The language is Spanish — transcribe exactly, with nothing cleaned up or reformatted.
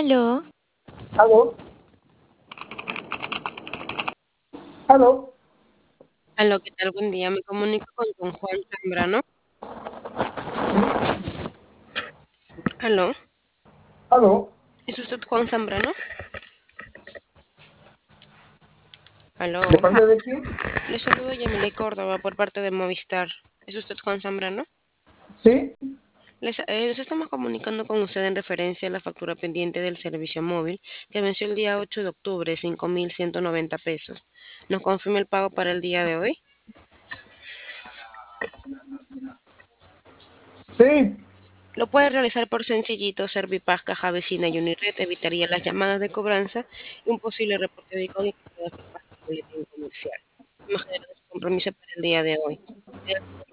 Aló, Aló, aló, Aló, ¿qué tal? Buen día. Me comunico con don Juan Zambrano. Aló, aló. ¿es usted Juan Zambrano? Aló, ¿De parte de quién? le saludo Yamile Córdoba por parte de Movistar. ¿Es usted Juan Zambrano? Sí, Les, eh, nos estamos comunicando con usted en referencia a la factura pendiente del servicio móvil que venció el día ocho de octubre, cinco mil ciento noventa pesos. ¿Nos confirma el pago para el día de hoy? sí. Lo puede realizar por Sencillito, Servipaz, Caja Vecina y Unired. Evitaría las llamadas de cobranza y un posible reporte de código que pueda ser parte del boletín comercial. Hemos generado su compromiso para el día de hoy.